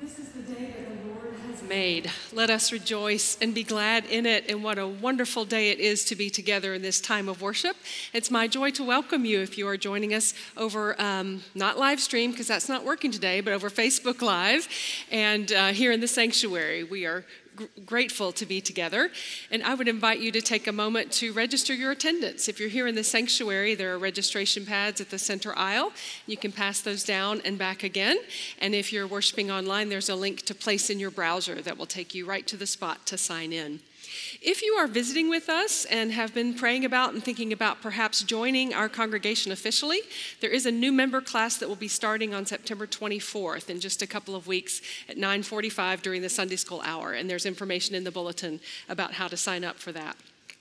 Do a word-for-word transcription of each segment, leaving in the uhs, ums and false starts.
This is the day that the Lord has made. Let us rejoice and be glad in it. And what a wonderful day it is to be together in this time of worship. It's my joy to welcome you if you are joining us over, um, not live stream, because that's not working today, but over Facebook Live and uh, here in the sanctuary. We are G- grateful to be together, and I would invite you to take a moment to register your attendance. If you're here in the sanctuary, there are registration pads at the center aisle. You can pass those down and back again, and if you're worshiping online, there's a link to place in your browser that will take you right to the spot to sign in. If you are visiting with us and have been praying about and thinking about perhaps joining our congregation officially, there is a new member class that will be starting on September twenty-fourth in just a couple of weeks at nine forty-five during the Sunday school hour, and there's information in the bulletin about how to sign up for that.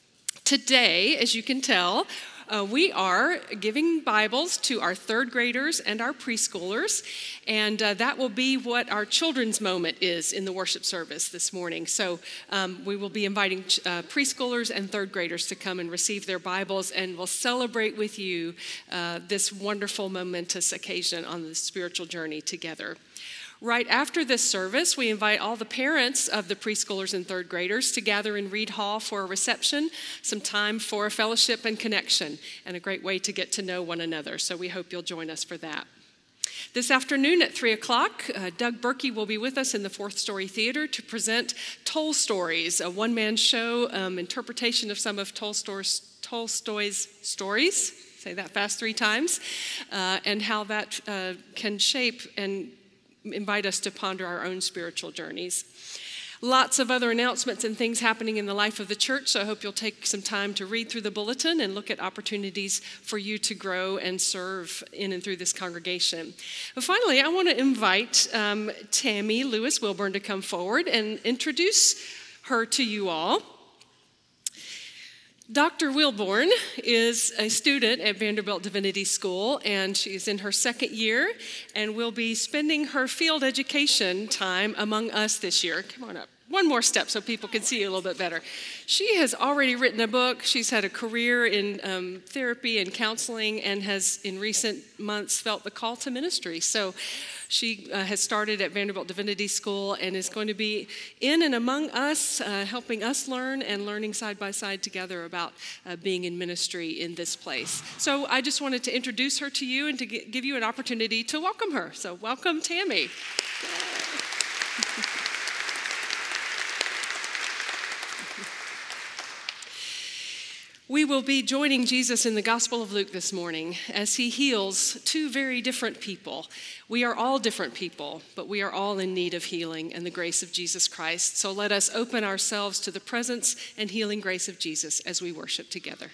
Today, as you can tell, Uh, we are giving Bibles to our third graders and our preschoolers, and uh, that will be what our children's moment is in the worship service this morning. So um, we will be inviting uh, preschoolers and third graders to come and receive their Bibles, and we'll celebrate with you uh, this wonderful, momentous occasion on the spiritual journey together. Right after this service, we invite all the parents of the preschoolers and third graders to gather in Reed Hall for a reception, some time for a fellowship and connection, and a great way to get to know one another. So we hope you'll join us for that. This afternoon at three o'clock, uh, Doug Berkey will be with us in the Fourth Story Theater to present Toll Stories, a one-man show um, interpretation of some of Tolstoy's, Tolstoy's stories, say that fast three times, uh, and how that uh, can shape and invite us to ponder our own spiritual journeys. Lots of other announcements and things happening in the life of the church, so I hope you'll take some time to read through the bulletin and look at opportunities for you to grow and serve in and through this congregation. But finally, I want to invite um, Tammy Lewis Wilburn to come forward and introduce her to you all. Doctor Wilburn is a student at Vanderbilt Divinity School, and she's in her second year and will be spending her field education time among us this year. Come on up. One more step so people can see you a little bit better. She has already written a book. She's had a career in um, therapy and counseling and has in recent months felt the call to ministry. So she uh, has started at Vanderbilt Divinity School and is going to be in and among us, uh, helping us learn and learning side by side together about uh, being in ministry in this place. So I just wanted to introduce her to you and to g- give you an opportunity to welcome her. So welcome, Tammy. We will be joining Jesus in the Gospel of Luke this morning as he heals two very different people. We are all different people, but we are all in need of healing and the grace of Jesus Christ. So let us open ourselves to the presence and healing grace of Jesus as we worship together.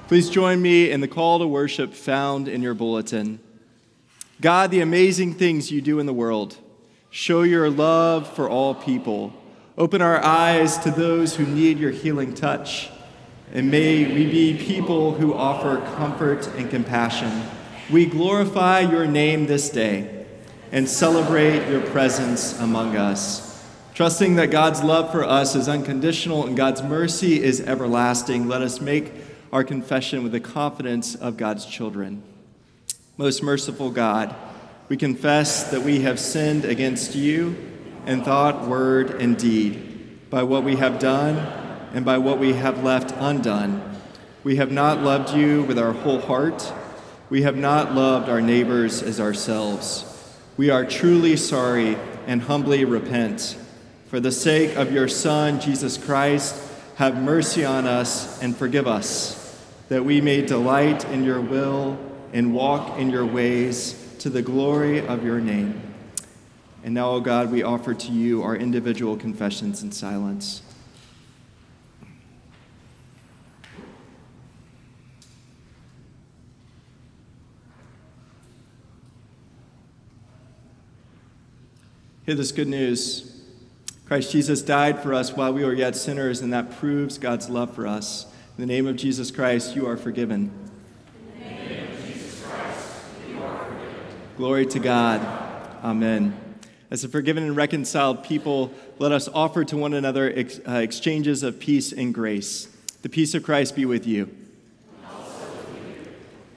Please join me in the call to worship found in your bulletin. God, the amazing things you do in the world. Show your love for all people. Open our eyes to those who need your healing touch. And may we be people who offer comfort and compassion. We glorify your name this day and celebrate your presence among us. Trusting that God's love for us is unconditional and God's mercy is everlasting, let us make our confession with the confidence of God's children. Most merciful God, we confess that we have sinned against you in thought, word, and deed, by what we have done and by what we have left undone. We have not loved you with our whole heart. We have not loved our neighbors as ourselves. We are truly sorry and humbly repent. For the sake of your Son, Jesus Christ, have mercy on us and forgive us, that we may delight in your will and walk in your ways to the glory of your name. And now, O God, we offer to you our individual confessions in silence. Hear this good news. Christ Jesus died for us while we were yet sinners, and that proves God's love for us. In the name of Jesus Christ, you are forgiven. In the name of Jesus Christ, you are forgiven. Glory to God. Amen. As a forgiven and reconciled people, let us offer to one another ex- uh, exchanges of peace and grace. The peace of Christ be with you. And also with you.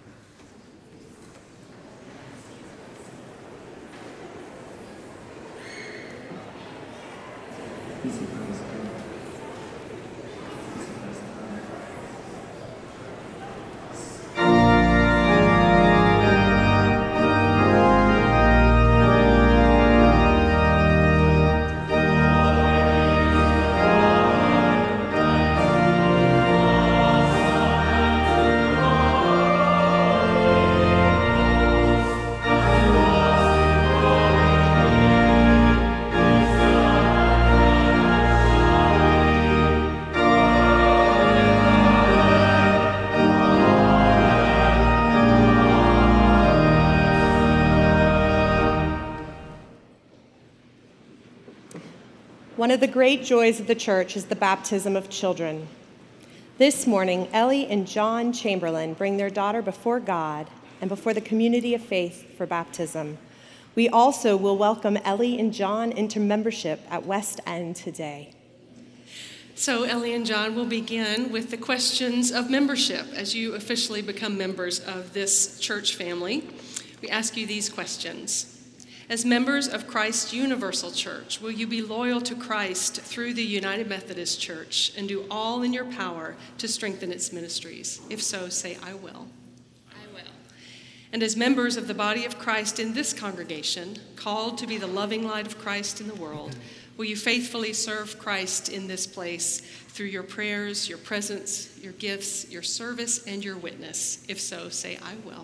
One of the great joys of the church is the baptism of children. This morning, Ellie and John Chamberlain bring their daughter before God and before the community of faith for baptism. We also will welcome Ellie and John into membership at West End today. So Ellie and John will begin with the questions of membership as you officially become members of this church family. We ask you these questions. As members of Christ's Universal Church, will you be loyal to Christ through the United Methodist Church and do all in your power to strengthen its ministries? If so, say, I will. I will. And as members of the body of Christ in this congregation, called to be the loving light of Christ in the world, will you faithfully serve Christ in this place through your prayers, your presence, your gifts, your service, and your witness? If so, say, I will.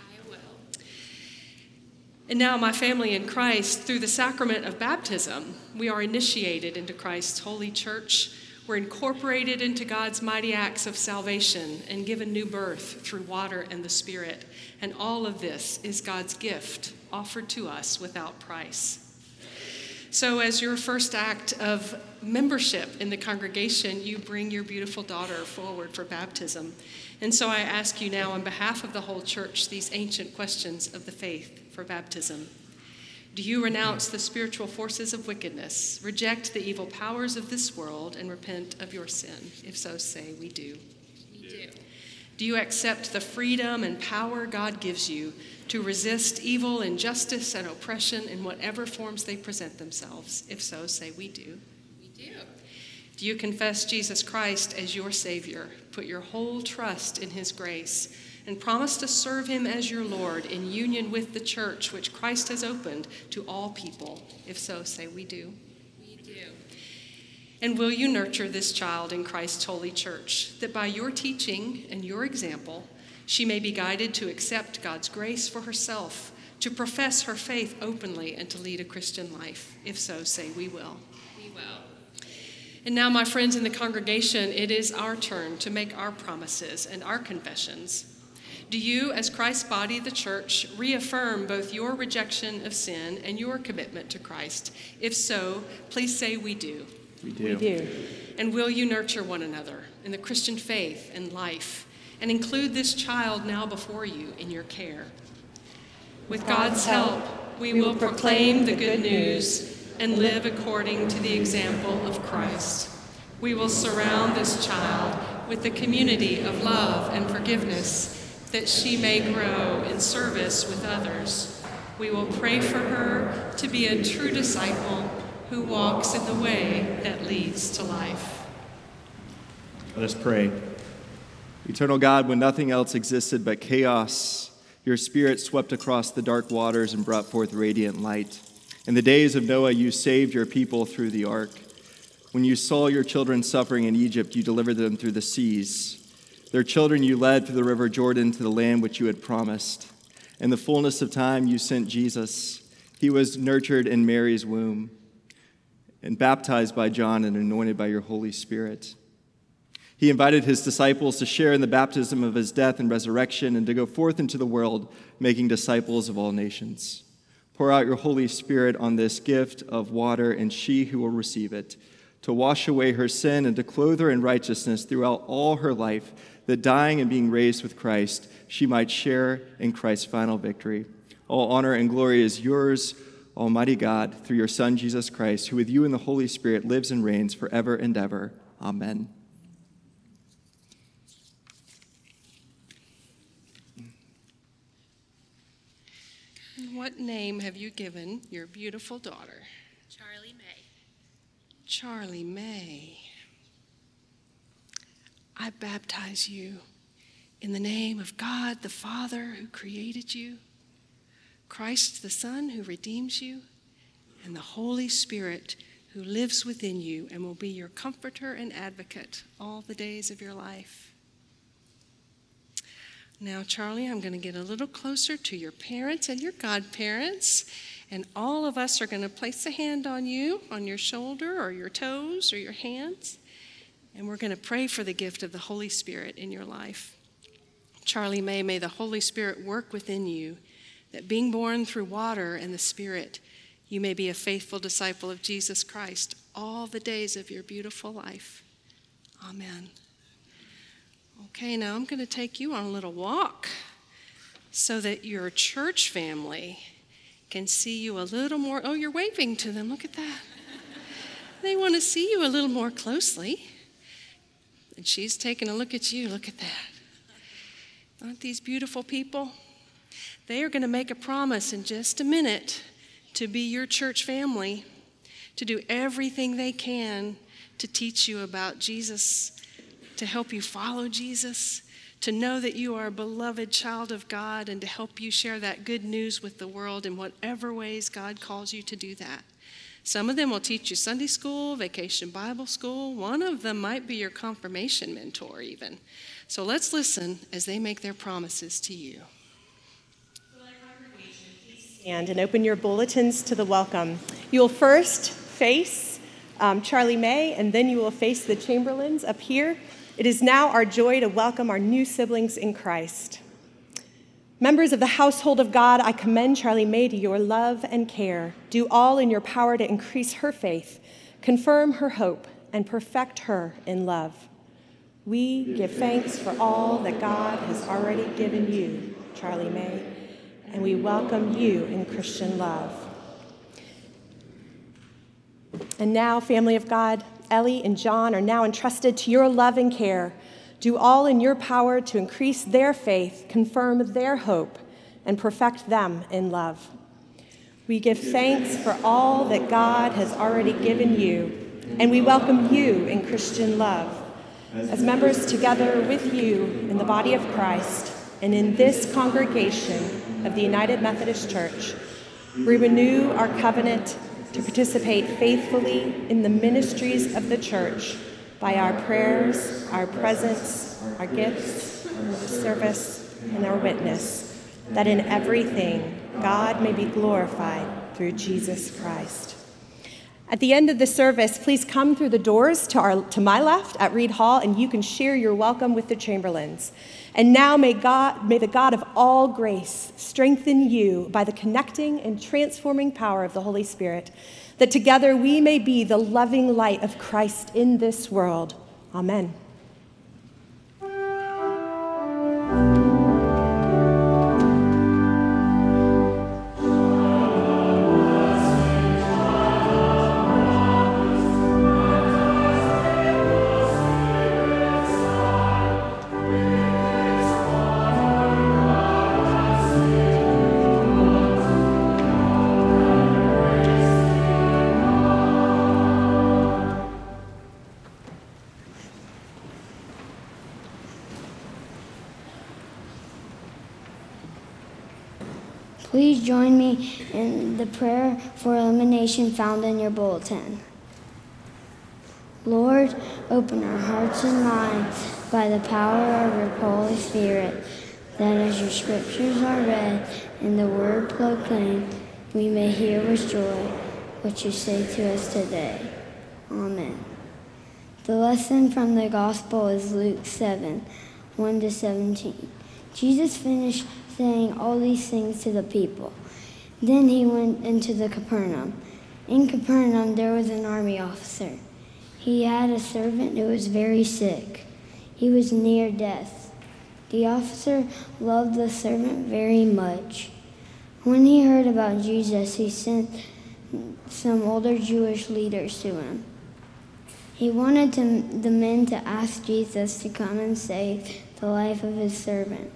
And now, my family in Christ, through the sacrament of baptism, we are initiated into Christ's holy church. We're incorporated into God's mighty acts of salvation and given new birth through water and the Spirit. And all of this is God's gift offered to us without price. So as your first act of membership in the congregation, you bring your beautiful daughter forward for baptism. And so I ask you now on behalf of the whole church these ancient questions of the faith for baptism. Do you renounce the spiritual forces of wickedness, reject the evil powers of this world, and repent of your sin? If so, say, we do. We do. Do you accept the freedom and power God gives you to resist evil, injustice, and oppression in whatever forms they present themselves? If so, say, we do. We do. Do you confess Jesus Christ as your Savior, put your whole trust in his grace, and promise to serve him as your Lord in union with the church which Christ has opened to all people? If so, say, we do. We do. And will you nurture this child in Christ's holy church, that by your teaching and your example, she may be guided to accept God's grace for herself, to profess her faith openly, and to lead a Christian life? If so, say, we will. We will. And now, my friends in the congregation, it is our turn to make our promises and our confessions. Do you, as Christ's body, the church, reaffirm both your rejection of sin and your commitment to Christ? If so, please say we do. We do. We do. And will you nurture one another in the Christian faith and life, and include this child now before you in your care? With God's help, we will proclaim the good news and live according to the example of Christ. We will surround this child with the community of love and forgiveness, that she may grow in service with others. We will pray for her to be a true disciple who walks in the way that leads to life. Let us pray. Eternal God, when nothing else existed but chaos, your Spirit swept across the dark waters and brought forth radiant light. In the days of Noah, you saved your people through the ark. When you saw your children suffering in Egypt, you delivered them through the seas. Their children you led through the river Jordan to the land which you had promised. In the fullness of time, you sent Jesus. He was nurtured in Mary's womb and baptized by John and anointed by your Holy Spirit. He invited his disciples to share in the baptism of his death and resurrection and to go forth into the world, making disciples of all nations. Pour out your Holy Spirit on this gift of water and she who will receive it, to wash away her sin and to clothe her in righteousness throughout all her life, that dying and being raised with Christ, she might share in Christ's final victory. All honor and glory is yours, Almighty God, through your Son, Jesus Christ, who with you and the Holy Spirit lives and reigns forever and ever. Amen. What name have you given your beautiful daughter? Charlie May. Charlie May. I baptize you in the name of God the Father who created you, Christ the Son who redeems you, and the Holy Spirit who lives within you and will be your comforter and advocate all the days of your life. Now, Charlie, I'm going to get a little closer to your parents and your godparents, and all of us are going to place a hand on you, on your shoulder or your toes or your hands. And we're going to pray for the gift of the Holy Spirit in your life. Charlie May, may the Holy Spirit work within you, that being born through water and the Spirit, you may be a faithful disciple of Jesus Christ all the days of your beautiful life. Amen. Okay, now I'm going to take you on a little walk so that your church family can see you a little more. Oh, you're waving to them. Look at that. They want to see you a little more closely. And she's taking a look at you. Look at that. Aren't these beautiful people? They are going to make a promise in just a minute to be your church family, to do everything they can to teach you about Jesus, to help you follow Jesus, to know that you are a beloved child of God, and to help you share that good news with the world in whatever ways God calls you to do that. Some of them will teach you Sunday school, vacation Bible school. One of them might be your confirmation mentor even. So let's listen as they make their promises to you. Stand and open your bulletins to the welcome. You will first face um, Charlie May, and then you will face the Chamberlains up here. It is now our joy to welcome our new siblings in Christ. Members of the household of God, I commend Charlie May to your love and care. Do all in your power to increase her faith, confirm her hope, and perfect her in love. We give thanks for all that God has already given you, Charlie May, and we welcome you in Christian love. And now, family of God, Ellie and John are now entrusted to your love and care. Do all in your power to increase their faith, confirm their hope, and perfect them in love. We give thanks for all that God has already given you, and we welcome you in Christian love. As members together with you in the body of Christ and in this congregation of the United Methodist Church, we renew our covenant to participate faithfully in the ministries of the church by our prayers, our presence, our gifts, our service, and our witness, that in everything God may be glorified through Jesus Christ. At the end of the service, please come through the doors to, our, to my left at Reed Hall, and you can share your welcome with the Chamberlains. And now may God, may the God of all grace strengthen you by the connecting and transforming power of the Holy Spirit, that together we may be the loving light of Christ in this world. Amen. Please join me in the prayer for illumination found in your bulletin. Lord, open our hearts and minds by the power of your Holy Spirit, that as your scriptures are read and the word proclaimed, we may hear with joy what you say to us today. Amen. The lesson from the gospel is Luke seven, one to seventeen. Jesus finished saying all these things to the people. Then he went into the Capernaum. In Capernaum there was an army officer. He had a servant who was very sick. He was near death. The officer loved the servant very much. When he heard about Jesus, he sent some older Jewish leaders to him. He wanted to, the men to ask Jesus to come and save the life of his servant.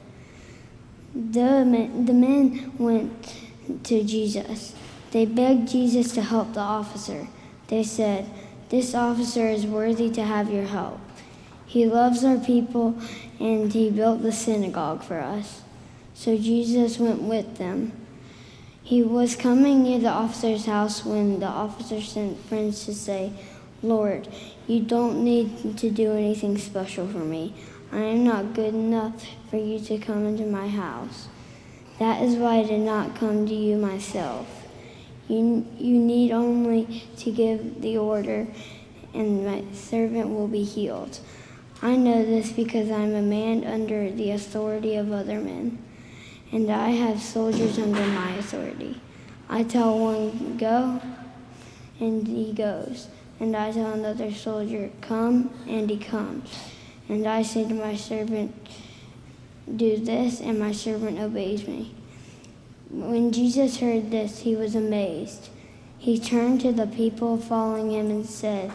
The men, the men went to Jesus. They begged Jesus to help the officer. They said, "This officer is worthy to have your help. He loves our people, and he built the synagogue for us." So Jesus went with them. He was coming near the officer's house when the officer sent friends to say, "Lord, you don't need to do anything special for me. I am not good enough for you to come into my house. That is why I did not come to you myself. You, you need only to give the order, and my servant will be healed. I know this because I am a man under the authority of other men, and I have soldiers under my authority. I tell one, go, and he goes. And I tell another soldier, come, and he comes. And I say to my servant, do this, and my servant obeys me." When Jesus heard this, he was amazed. He turned to the people following him and said,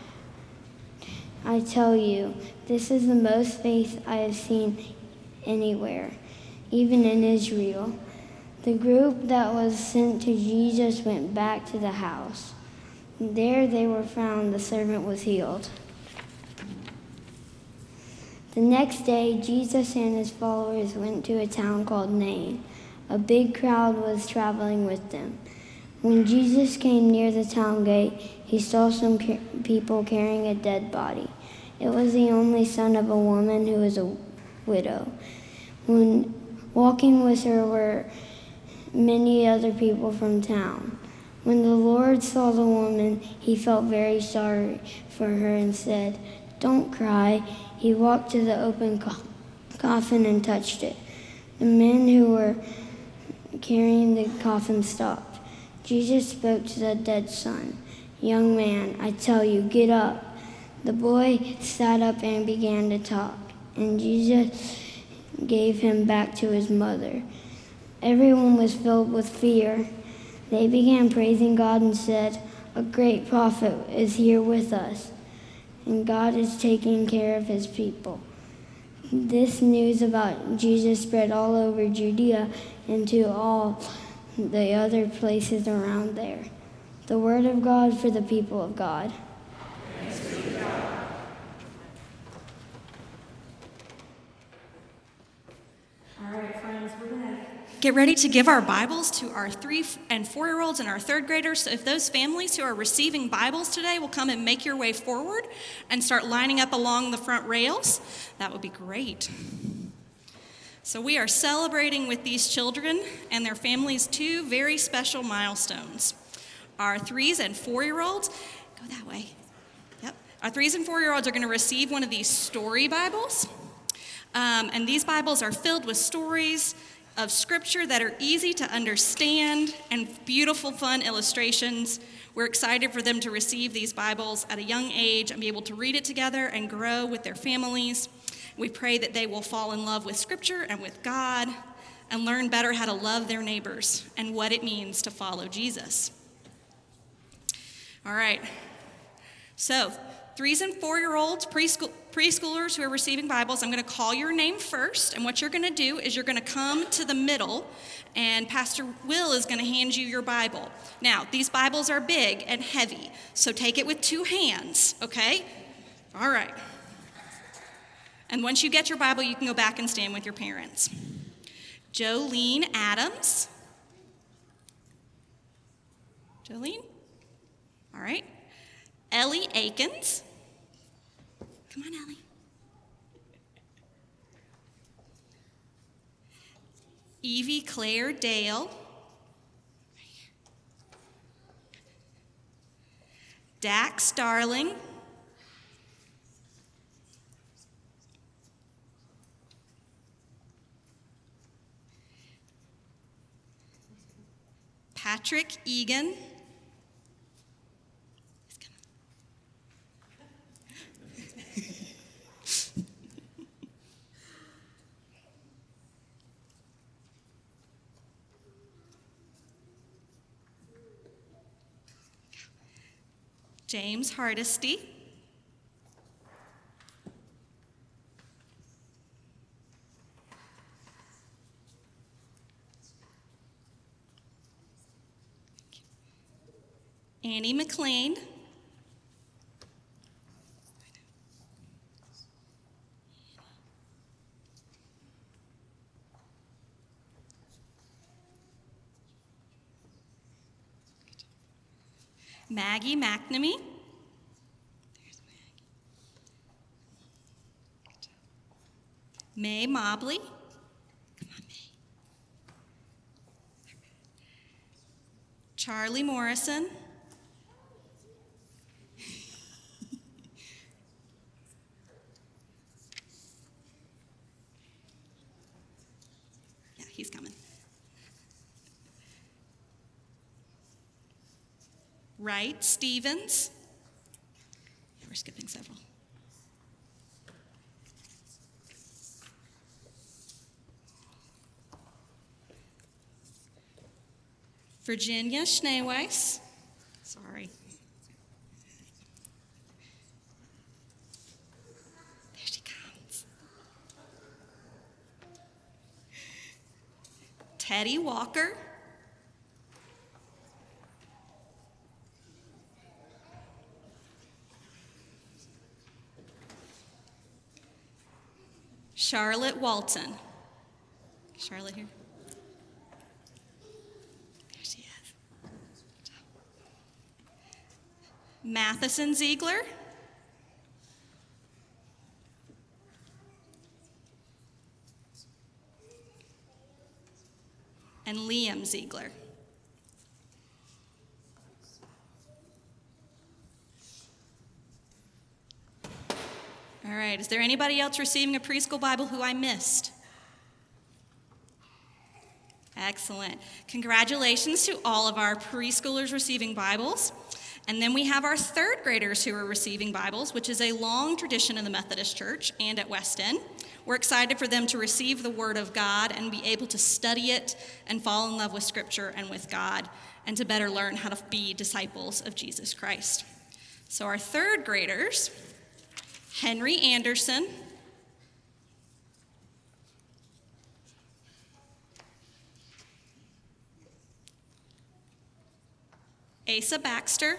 "I tell you, this is the most faith I have seen anywhere, even in Israel." The group that was sent to Jesus went back to the house. There they were found the servant was healed. The next day, Jesus and his followers went to a town called Nain. A big crowd was traveling with them. When Jesus came near the town gate, he saw some ca- people carrying a dead body. It was the only son of a woman who was a widow. When walking with her were many other people from town. When the Lord saw the woman, he felt very sorry for her and said, "Don't cry." He walked to the open co- coffin and touched it. The men who were carrying the coffin stopped. Jesus spoke to the dead son. "Young man, I tell you, get up." The boy sat up and began to talk, and Jesus gave him back to his mother. Everyone was filled with fear. They began praising God and said, "A great prophet is here with us, and God is taking care of his people." This news about Jesus spread all over Judea and to all the other places around there. The word of God for the people of God. Thanks be to God. All right, friends, we're going to get ready to give our Bibles to our three and four-year-olds and our third graders. So if those families who are receiving Bibles today will come and make your way forward and start lining up along the front rails, that would be great. So we are celebrating with these children and their families two very special milestones. our threes and four-year-olds, go that way. Yep. Our threes and four-year-olds are going to receive one of these story Bibles. Um, and these Bibles are filled with stories of Scripture that are easy to understand and beautiful, fun illustrations. We're excited for them to receive these Bibles at a young age and be able to read it together and grow with their families. We pray that they will fall in love with Scripture and with God and learn better how to love their neighbors and what it means to follow Jesus. All right. So, threes and four-year-olds, preschool, preschoolers who are receiving Bibles, I'm going to call your name first, and what you're going to do is you're going to come to the middle, and Pastor Will is going to hand you your Bible. Now, these Bibles are big and heavy, so take it with two hands, okay? All right. And once you get your Bible, you can go back and stand with your parents. Jolene Adams. Jolene? All right. Ellie Akins. Come on, Ellie. Evie Claire Dale. Dax Darling. Patrick Egan. James Hardesty. Annie McLean. Maggie McNamee. There's Maggie. May Mobley. Come on, May. Charlie Morrison. Yeah, he's coming. Wright Stevens. We're skipping several. Virginia Schneeweiss. Sorry. There she comes. Teddy Walker. Charlotte Walton. Charlotte here. There she is. Matheson Ziegler. And Liam Ziegler. All right, is there anybody else receiving a preschool Bible who I missed? Excellent. Congratulations to all of our preschoolers receiving Bibles. And then we have our third graders who are receiving Bibles, which is a long tradition in the Methodist Church and at Weston. We're excited for them to receive the Word of God and be able to study it and fall in love with Scripture and with God and to better learn how to be disciples of Jesus Christ. So our third graders, Henry Anderson, Asa Baxter,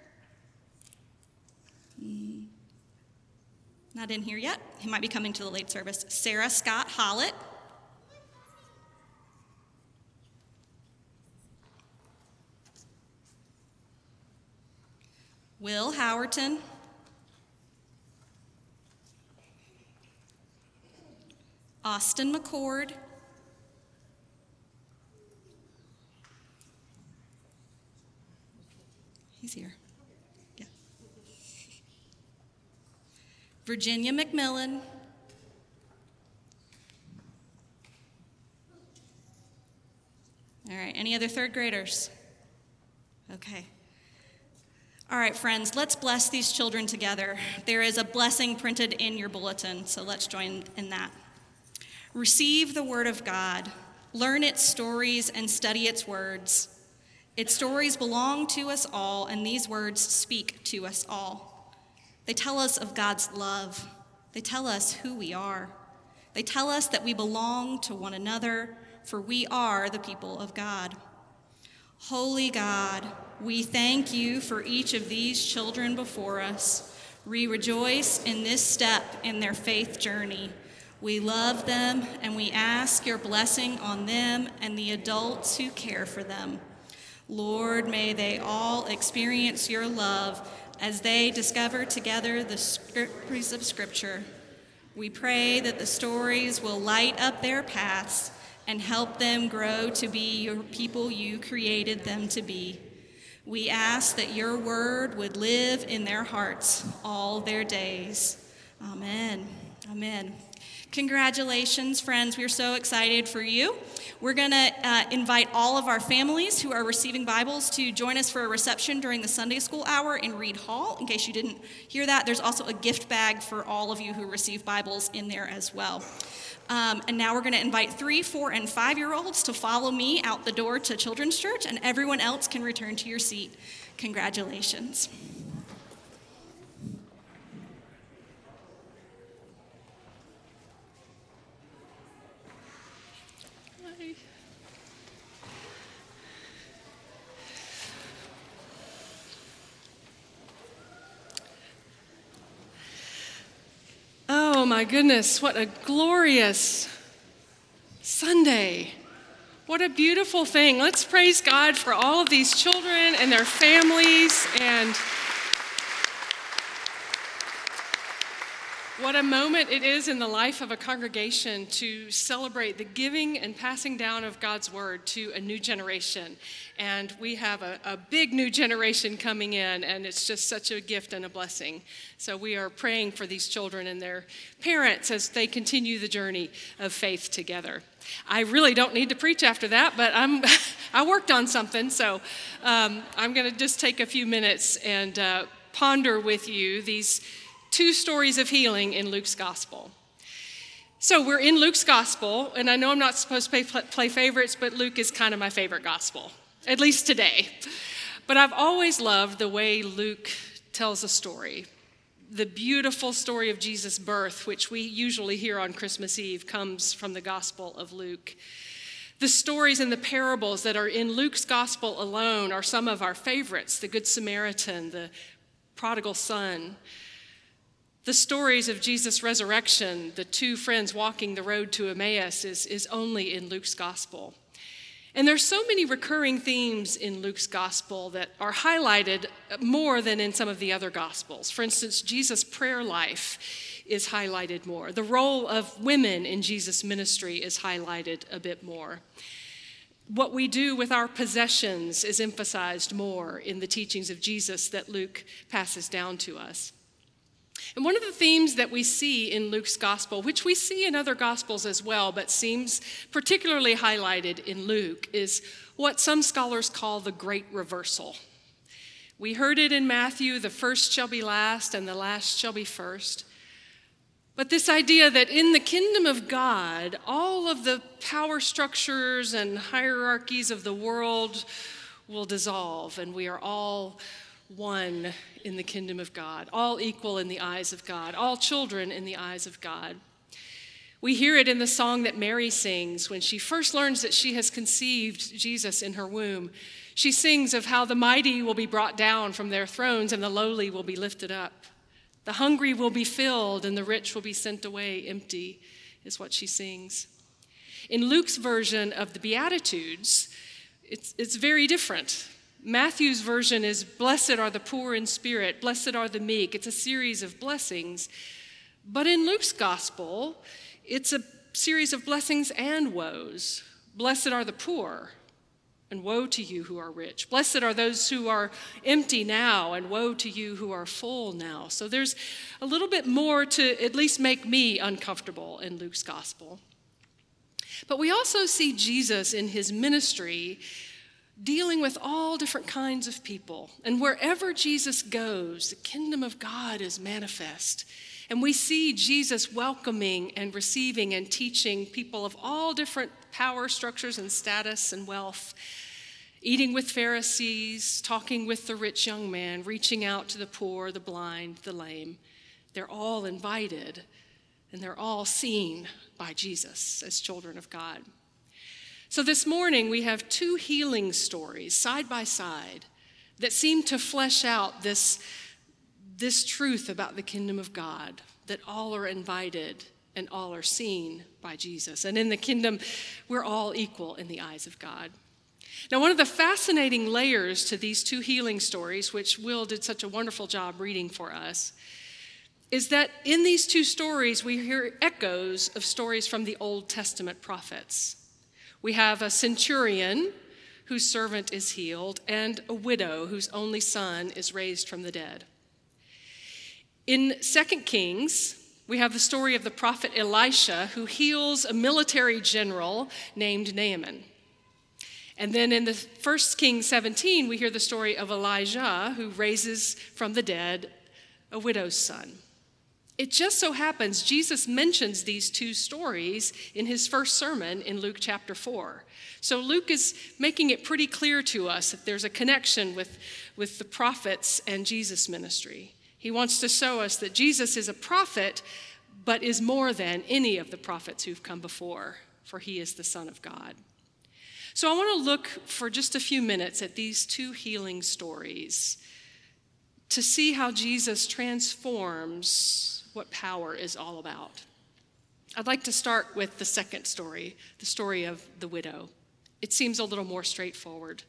mm, not in here yet, he might be coming to the late service, Sarah Scott Hollett, Will Howerton, Austin McCord, He's here. Yeah. Virginia McMillan. All right, any other third graders? Okay. All right, friends, let's bless these children together. There is a blessing printed in your bulletin, so let's join in that. Receive the word of God. Learn its stories and study its words. Its stories belong to us all, and these words speak to us all. They tell us of God's love. They tell us who we are. They tell us that we belong to one another, for we are the people of God. Holy God, we thank you for each of these children before us. We rejoice in this step in their faith journey. We love them, and we ask your blessing on them and the adults who care for them. Lord, may they all experience your love as they discover together the stories of Scripture. We pray that the stories will light up their paths and help them grow to be your people you created them to be. We ask that your word would live in their hearts all their days. Amen. Amen. Congratulations, friends. We're so excited for you. We're going to uh, invite all of our families who are receiving Bibles to join us for a reception during the Sunday school hour in Reed Hall. In case you didn't hear that, there's also a gift bag for all of you who receive Bibles in there as well. Um, and now we're going to invite three, four, and five-year-olds to follow me out the door to Children's Church, and everyone else can return to your seat. Congratulations. Oh my goodness, what a glorious Sunday. What a beautiful thing. Let's praise God for all of these children and their families, and what a moment it is in the life of a congregation to celebrate the giving and passing down of God's word to a new generation. And we have a, a big new generation coming in, and it's just such a gift and a blessing. So we are praying for these children and their parents as they continue the journey of faith together. I really don't need to preach after that, but I'm I worked on something, so um, I'm going to just take a few minutes and uh, ponder with you these two stories of healing in Luke's gospel. So we're in Luke's gospel, and I know I'm not supposed to play, play favorites, but Luke is kind of my favorite gospel, at least today. But I've always loved the way Luke tells a story. The beautiful story of Jesus' birth, which we usually hear on Christmas Eve, comes from the Gospel of Luke. The stories and the parables that are in Luke's gospel alone are some of our favorites: the Good Samaritan, the prodigal son. The stories of Jesus' resurrection, the two friends walking the road to Emmaus, is, is only in Luke's gospel. And there's so many recurring themes in Luke's gospel that are highlighted more than in some of the other gospels. For instance, Jesus' prayer life is highlighted more. The role of women in Jesus' ministry is highlighted a bit more. What we do with our possessions is emphasized more in the teachings of Jesus that Luke passes down to us. And one of the themes that we see in Luke's gospel, which we see in other gospels as well, but seems particularly highlighted in Luke, is what some scholars call the great reversal. We heard it in Matthew: the first shall be last and the last shall be first. But this idea that in the kingdom of God, all of the power structures and hierarchies of the world will dissolve, and we are all one in the kingdom of God, all equal in the eyes of God, all children in the eyes of God. We hear it in the song that Mary sings when she first learns that she has conceived Jesus in her womb. She sings of how the mighty will be brought down from their thrones and the lowly will be lifted up. The hungry will be filled and the rich will be sent away empty, is what she sings. In Luke's version of the Beatitudes, it's, it's very different. Matthew's version is, blessed are the poor in spirit, blessed are the meek. It's a series of blessings. But in Luke's gospel, it's a series of blessings and woes. Blessed are the poor, and woe to you who are rich. Blessed are those who are empty now, and woe to you who are full now. So there's a little bit more to at least make me uncomfortable in Luke's gospel. But we also see Jesus in his ministry dealing with all different kinds of people. And wherever Jesus goes, the kingdom of God is manifest. And we see Jesus welcoming and receiving and teaching people of all different power structures and status and wealth, eating with Pharisees, talking with the rich young man, reaching out to the poor, the blind, the lame. They're all invited, and they're all seen by Jesus as children of God. So this morning we have two healing stories side by side that seem to flesh out this, this truth about the kingdom of God, that all are invited and all are seen by Jesus. And in the kingdom, we're all equal in the eyes of God. Now, one of the fascinating layers to these two healing stories, which Will did such a wonderful job reading for us, is that in these two stories, we hear echoes of stories from the Old Testament prophets. We have a centurion whose servant is healed, and a widow whose only son is raised from the dead. In Second Kings, we have the story of the prophet Elisha, who heals a military general named Naaman. And then in the First Kings seventeen, we hear the story of Elijah, who raises from the dead a widow's son. It just so happens Jesus mentions these two stories in his first sermon in Luke chapter four. So Luke is making it pretty clear to us that there's a connection with, with the prophets and Jesus' ministry. He wants to show us that Jesus is a prophet, but is more than any of the prophets who've come before, for he is the Son of God. So I want to look for just a few minutes at these two healing stories to see how Jesus transforms what power is all about. I'd like to start with the second story, the story of the widow. It seems a little more straightforward.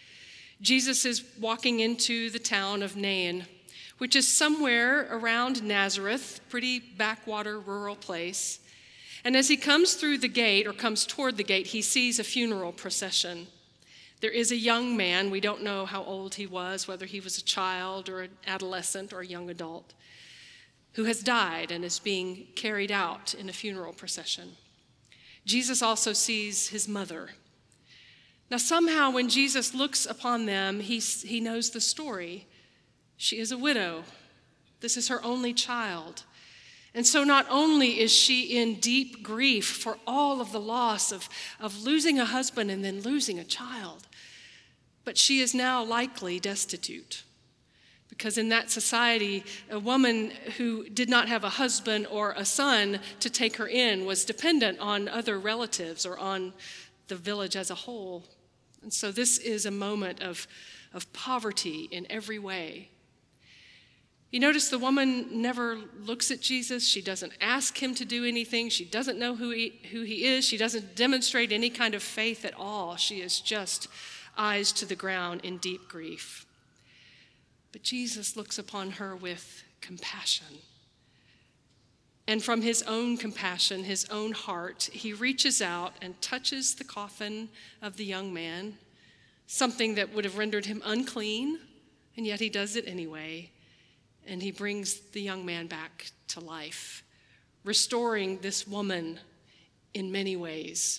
Jesus is walking into the town of Nain, which is somewhere around Nazareth, pretty backwater rural place. And as he comes through the gate, or comes toward the gate, he sees a funeral procession. There is a young man, we don't know how old he was, whether he was a child or an adolescent or a young adult, who has died and is being carried out in a funeral procession. Jesus also sees his mother. Now somehow when Jesus looks upon them, he, he knows the story. She is a widow. This is her only child. And so not only is she in deep grief for all of the loss of, of losing a husband and then losing a child, but she is now likely destitute. Because in that society, a woman who did not have a husband or a son to take her in was dependent on other relatives or on the village as a whole. And so this is a moment of, of poverty in every way. You notice the woman never looks at Jesus. She doesn't ask him to do anything. She doesn't know who he, who he is. She doesn't demonstrate any kind of faith at all. She is just eyes to the ground in deep grief. But Jesus looks upon her with compassion. And from his own compassion, his own heart, he reaches out and touches the coffin of the young man, something that would have rendered him unclean, and yet he does it anyway. And he brings the young man back to life, restoring this woman in many ways.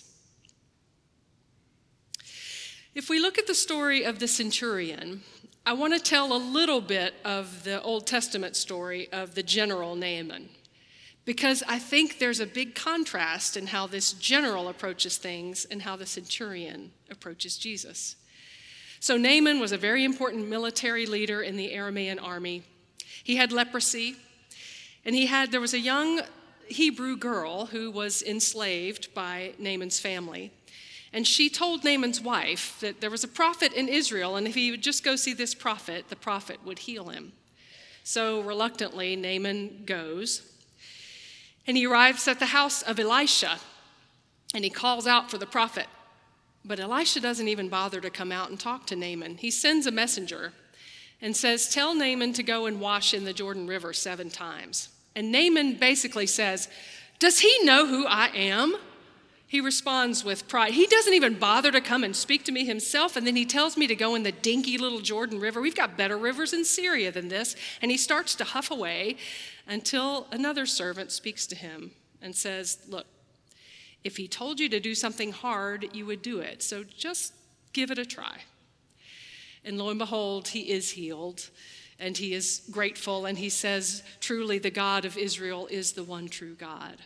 If we look at the story of the centurion, I want to tell a little bit of the Old Testament story of the general Naaman, because I think there's a big contrast in how this general approaches things and how the centurion approaches Jesus. So Naaman was a very important military leader in the Aramean army. He had leprosy, and he had there was a young Hebrew girl who was enslaved by Naaman's family. And she told Naaman's wife that there was a prophet in Israel, and if he would just go see this prophet, the prophet would heal him. So reluctantly, Naaman goes, and he arrives at the house of Elisha, and he calls out for the prophet. But Elisha doesn't even bother to come out and talk to Naaman. He sends a messenger and says, tell Naaman to go and wash in the Jordan River seven times. And Naaman basically says, does he know who I am? He responds with pride. He doesn't even bother to come and speak to me himself, and then he tells me to go in the dinky little Jordan River. We've got better rivers in Syria than this. And he starts to huff away until another servant speaks to him and says, look, if he told you to do something hard, you would do it. So just give it a try. And lo and behold, he is healed, and he is grateful, and he says, truly, the God of Israel is the one true God.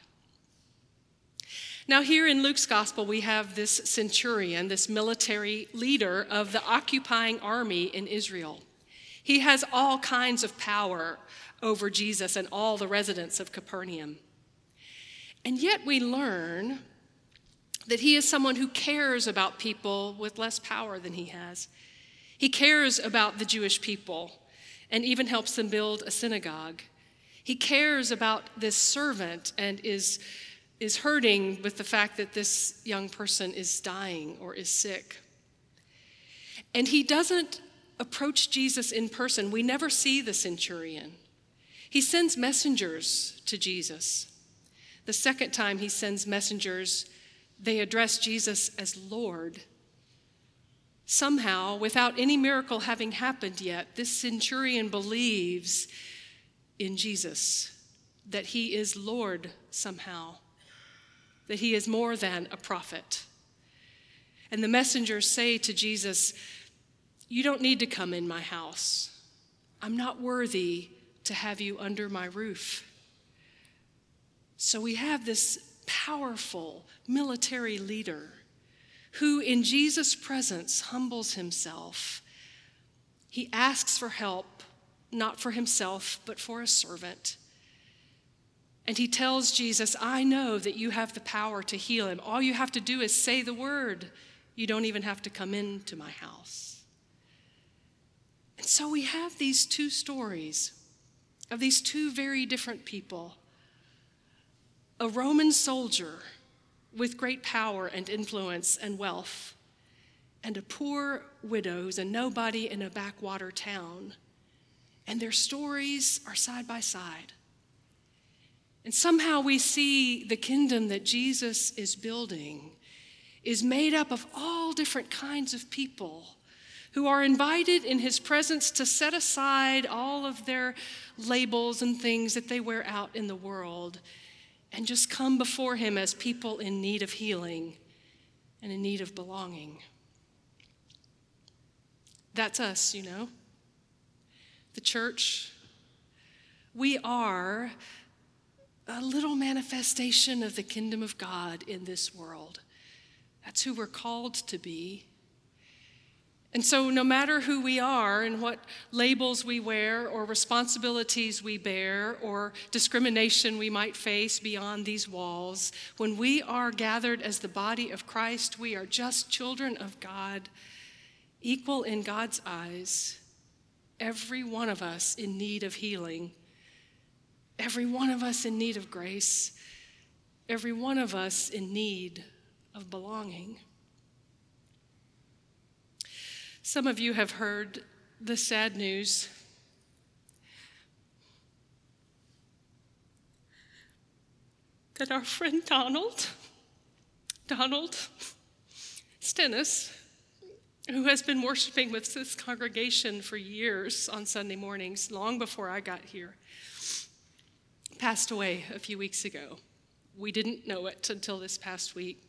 Now, here in Luke's gospel, we have this centurion, this military leader of the occupying army in Israel. He has all kinds of power over Jesus and all the residents of Capernaum. And yet we learn that he is someone who cares about people with less power than he has. He cares about the Jewish people and even helps them build a synagogue. He cares about this servant and is, is hurting with the fact that this young person is dying or is sick. And he doesn't approach Jesus in person. We never see the centurion. He sends messengers to Jesus. The second time he sends messengers, they address Jesus as Lord. Somehow, without any miracle having happened yet, this centurion believes in Jesus, that he is Lord somehow, that he is more than a prophet. And the messengers say to Jesus, you don't need to come in my house. I'm not worthy to have you under my roof. So we have this powerful military leader who in Jesus' presence humbles himself. He asks for help, not for himself, but for a servant. And he tells Jesus, I know that you have the power to heal him. All you have to do is say the word. You don't even have to come into my house. And so we have these two stories of these two very different people. A Roman soldier with great power and influence and wealth, and a poor widow who's a nobody in a backwater town. And their stories are side by side. And somehow we see the kingdom that Jesus is building is made up of all different kinds of people who are invited in his presence to set aside all of their labels and things that they wear out in the world and just come before him as people in need of healing and in need of belonging. That's us, you know. The church, we are a little manifestation of the kingdom of God in this world. That's who we're called to be. And so no matter who we are and what labels we wear or responsibilities we bear or discrimination we might face beyond these walls, when we are gathered as the body of Christ, we are just children of God, equal in God's eyes, every one of us in need of healing, every one of us in need of grace, every one of us in need of belonging. Some of you have heard the sad news that our friend Donald, Donald Stennis, who has been worshiping with this congregation for years on Sunday mornings, long before I got here, passed away a few weeks ago. We didn't know it until this past week.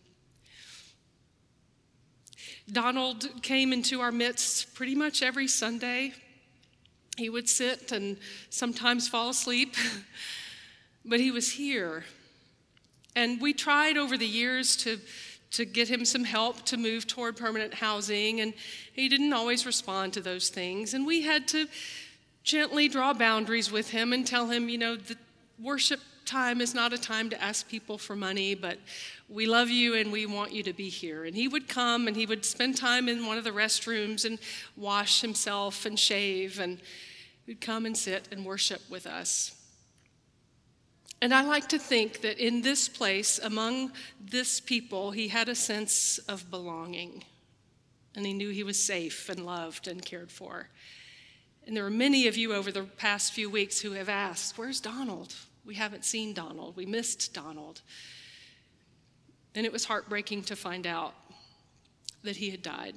Donald came into our midst pretty much every Sunday. He would sit and sometimes fall asleep, but he was here. And we tried over the years to, to get him some help to move toward permanent housing, and he didn't always respond to those things. And we had to gently draw boundaries with him and tell him, you know, the worship time is not a time to ask people for money, but we love you and we want you to be here. And he would come and he would spend time in one of the restrooms and wash himself and shave, and he'd come and sit and worship with us. And I like to think that in this place, among this people, he had a sense of belonging, and he knew he was safe and loved and cared for. And there are many of you over the past few weeks who have asked, where's Donald? We haven't seen Donald. We missed Donald. and it was heartbreaking to find out that he had died.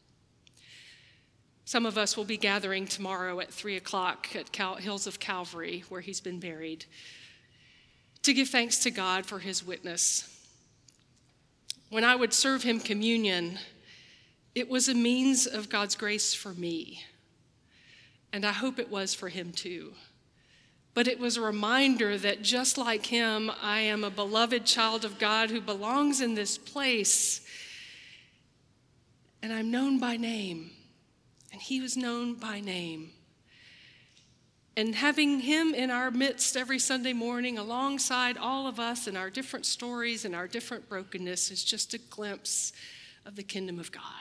Some of us will be gathering tomorrow at three o'clock at Cal- Hills of Calvary, where he's been buried, to give thanks to God for his witness. When I would serve him communion, it was a means of God's grace for me, and I hope it was for him too. But it was a reminder that just like him, I am a beloved child of God who belongs in this place, and I'm known by name, and he was known by name. And having him in our midst every Sunday morning alongside all of us and our different stories and our different brokenness is just a glimpse of the kingdom of God.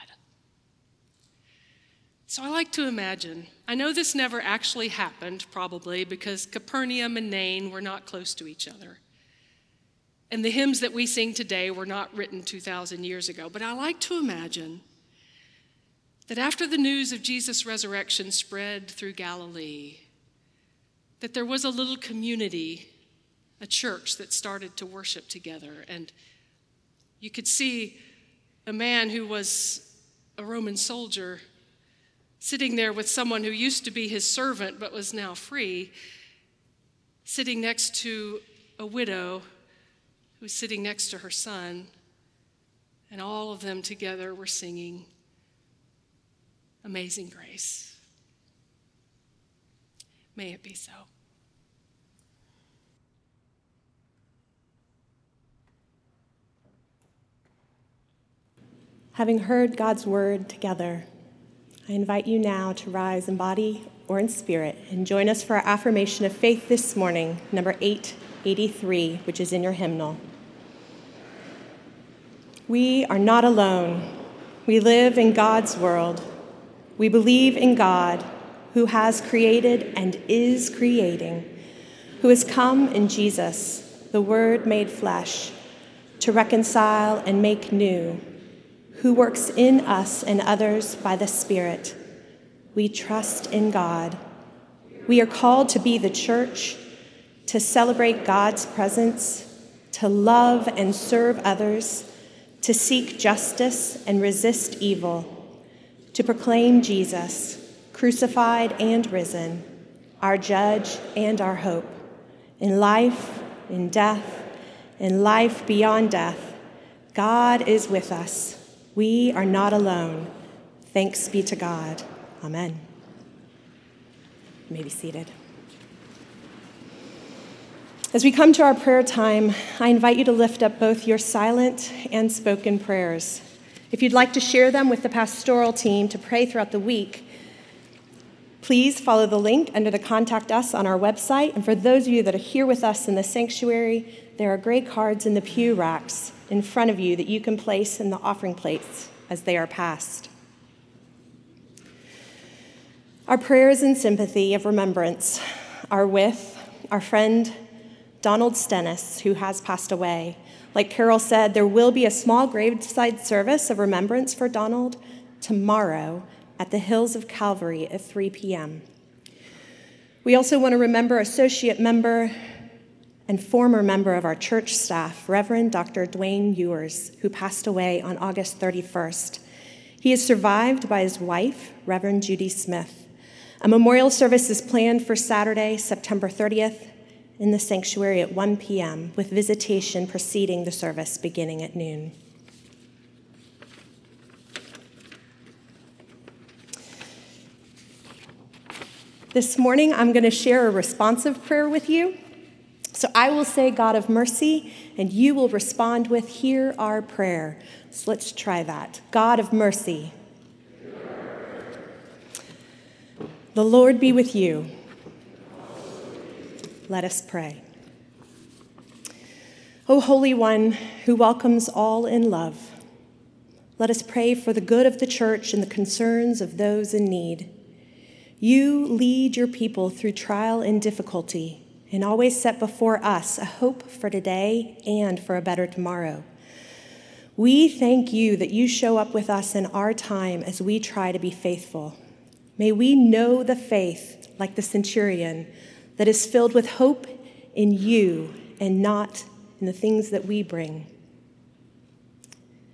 So I like to imagine, I know this never actually happened probably because Capernaum and Nain were not close to each other. And the hymns that we sing today were not written two thousand years ago, but I like to imagine that after the news of Jesus' resurrection spread through Galilee, that there was a little community, a church that started to worship together. And you could see a man who was a Roman soldier sitting there with someone who used to be his servant but was now free, sitting next to a widow who was sitting next to her son, and all of them together were singing Amazing Grace. May it be so. Having heard God's word together, I invite you now to rise in body or in spirit and join us for our affirmation of faith this morning, number eight eighty-three, which is in your hymnal. We are not alone. We live in God's world. We believe in God, who has created and is creating, who has come in Jesus, the Word made flesh, to reconcile and make new, who works in us and others by the Spirit. We trust in God. We are called to be the church, to celebrate God's presence, to love and serve others, to seek justice and resist evil, to proclaim Jesus, crucified and risen, our judge and our hope, in life, in death, in life beyond death. God is with us. We are not alone. Thanks be to God. Amen. You may be seated. As we come to our prayer time, I invite you to lift up both your silent and spoken prayers. If you'd like to share them with the pastoral team to pray throughout the week, please follow the link under the Contact Us on our website. And for those of you that are here with us in the sanctuary, there are great cards in the pew racks in front of you that you can place in the offering plates as they are passed. Our prayers and sympathy of remembrance are with our friend Donald Stennis, who has passed away. Like Carol said, there will be a small graveside service of remembrance for Donald tomorrow at the Hills of Calvary at three p.m. We also want to remember associate member and former member of our church staff, Reverend Doctor Dwayne Ewers, who passed away on August thirty-first. He is survived by his wife, Reverend Judy Smith. A memorial service is planned for Saturday, September thirtieth, in the sanctuary at one p.m., with visitation preceding the service beginning at noon. This morning, I'm going to share a responsive prayer with you. So I will say, God of mercy, and you will respond with, hear our prayer. So let's try that. God of mercy. The Lord be with you. Let us pray. O Holy One, who welcomes all in love, let us pray for the good of the church and the concerns of those in need. You lead your people through trial and difficulty, and always set before us a hope for today and for a better tomorrow. We thank you that you show up with us in our time as we try to be faithful. May we know the faith, like the centurion, that is filled with hope in you and not in the things that we bring.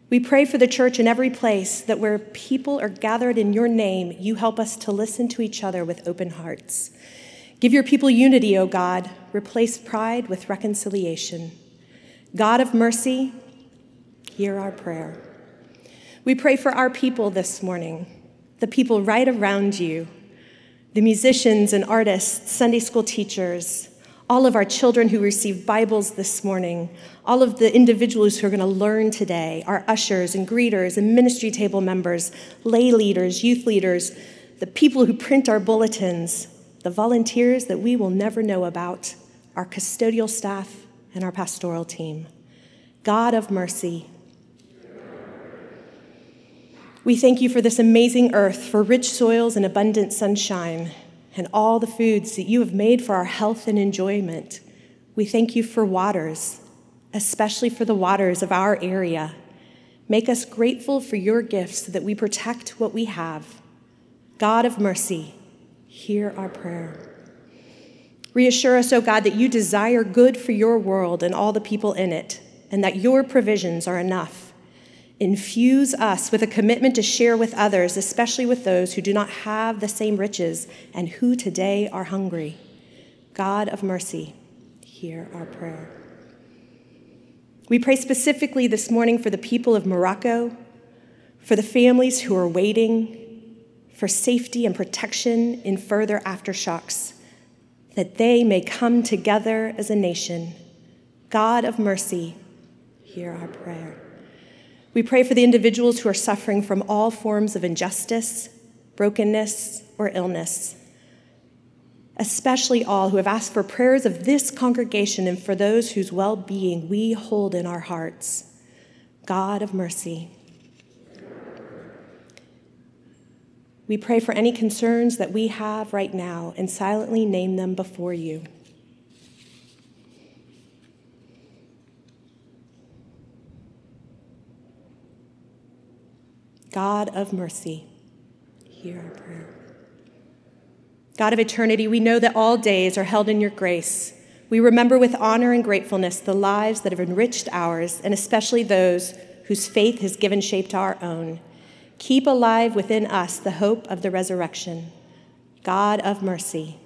We pray for the church in every place, that where people are gathered in your name, you help us to listen to each other with open hearts. Give your people unity, O God. Replace pride with reconciliation. God of mercy, hear our prayer. We pray for our people this morning, the people right around you, the musicians and artists, Sunday school teachers, all of our children who received Bibles this morning, all of the individuals who are going to learn today, our ushers and greeters and ministry table members, lay leaders, youth leaders, the people who print our bulletins, the volunteers that we will never know about, our custodial staff, and our pastoral team. God of mercy, we thank you for this amazing earth, for rich soils and abundant sunshine, and all the foods that you have made for our health and enjoyment. We thank you for waters, especially for the waters of our area. Make us grateful for your gifts so that we protect what we have. God of mercy, hear our prayer. Reassure us, O God, that you desire good for your world and all the people in it, and that your provisions are enough. Infuse us with a commitment to share with others, especially with those who do not have the same riches and who today are hungry. God of mercy, hear our prayer. We pray specifically this morning for the people of Morocco, for the families who are waiting, for safety and protection in further aftershocks, that they may come together as a nation. God of mercy, hear our prayer. We pray for the individuals who are suffering from all forms of injustice, brokenness, or illness, especially all who have asked for prayers of this congregation and for those whose well-being we hold in our hearts. God of mercy. We pray for any concerns that we have right now and silently name them before you. God of mercy, hear our prayer. God of eternity, we know that all days are held in your grace. We remember with honor and gratefulness the lives that have enriched ours, and especially those whose faith has given shape to our own. Keep alive within us the hope of the resurrection. God of mercy.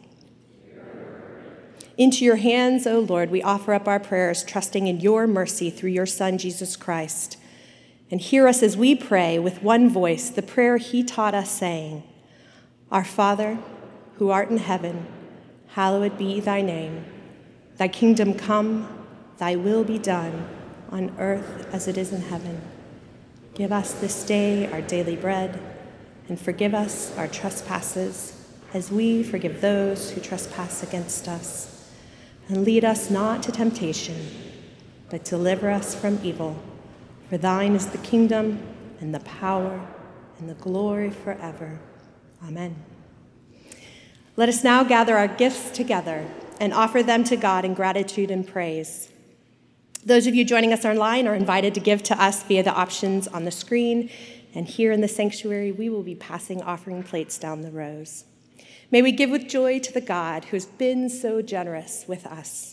Into your hands, O Lord, we offer up our prayers, trusting in your mercy through your Son, Jesus Christ. And hear us as we pray with one voice the prayer he taught us, saying, Our Father, who art in heaven, hallowed be thy name. Thy kingdom come, thy will be done, on earth as it is in heaven. Give us this day our daily bread, and forgive us our trespasses, as we forgive those who trespass against us. And lead us not to temptation, but deliver us from evil. For thine is the kingdom, and the power, and the glory forever. Amen. Let us now gather our gifts together and offer them to God in gratitude and praise. Those of you joining us online are invited to give to us via the options on the screen, and here in the sanctuary, we will be passing offering plates down the rows. May we give with joy to the God who has been so generous with us.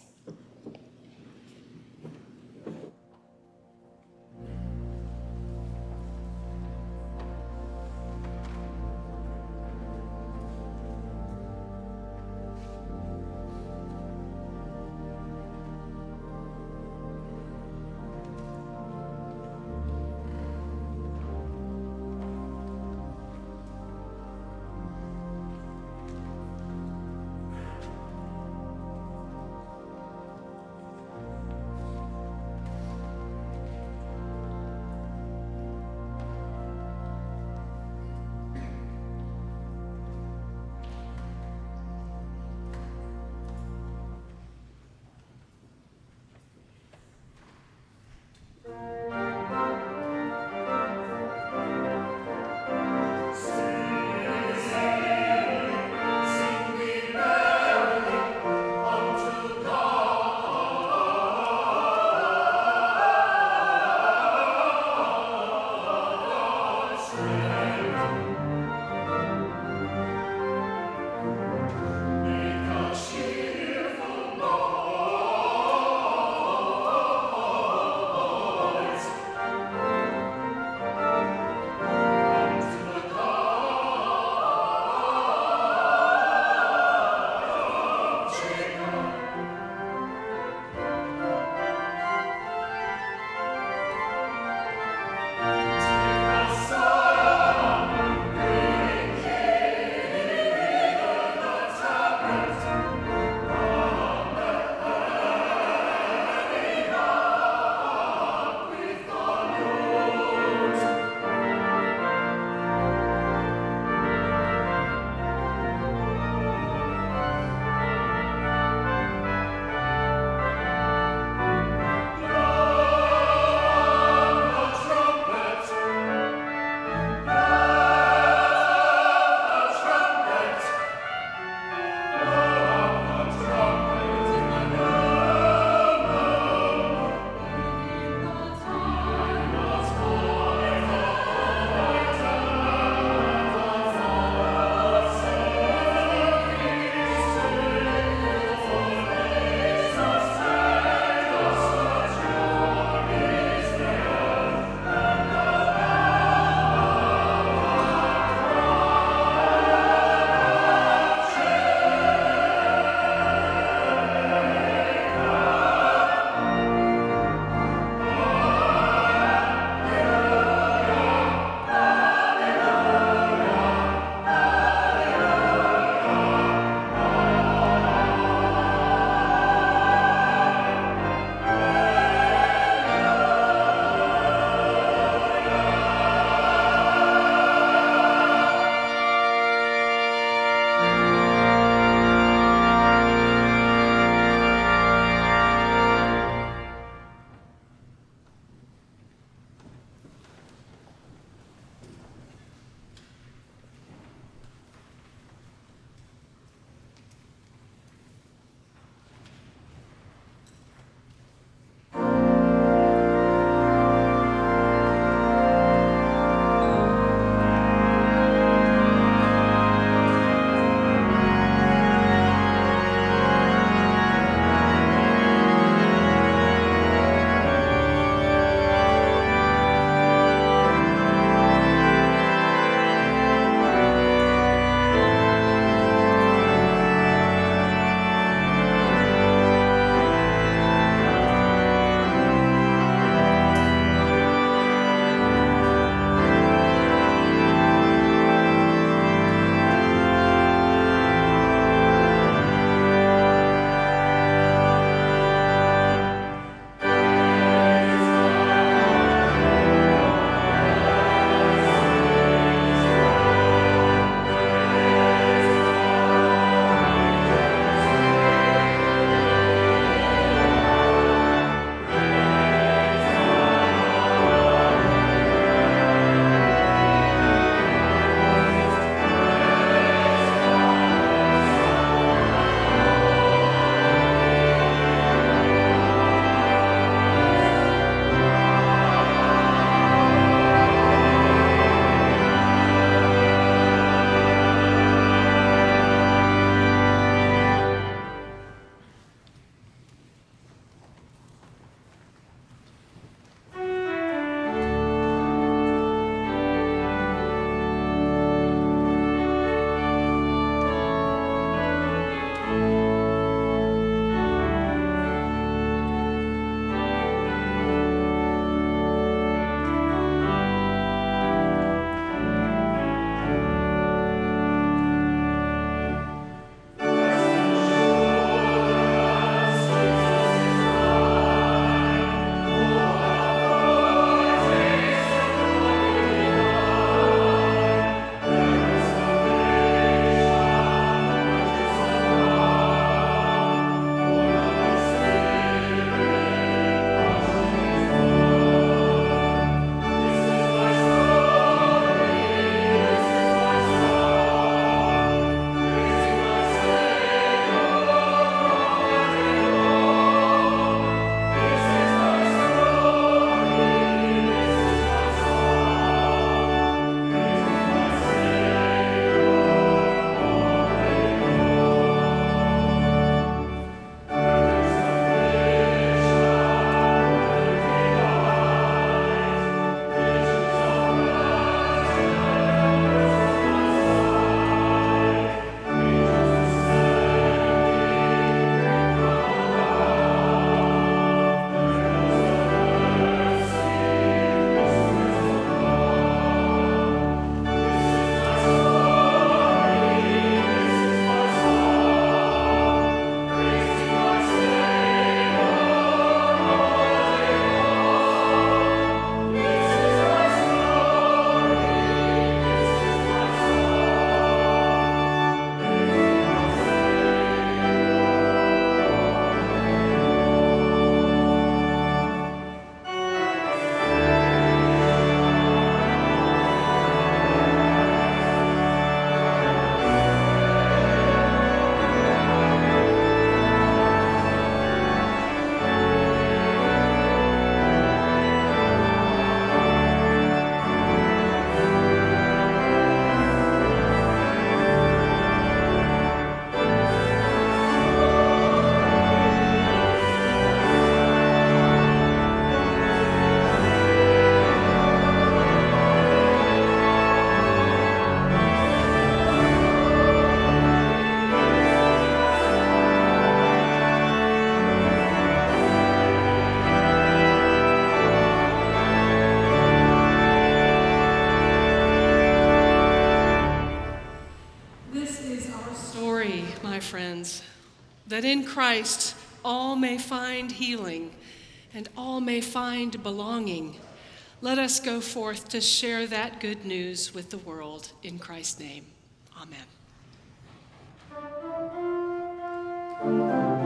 This is our story, my friends, that in Christ all may find healing and all may find belonging. Let us go forth to share that good news with the world in Christ's name. Amen.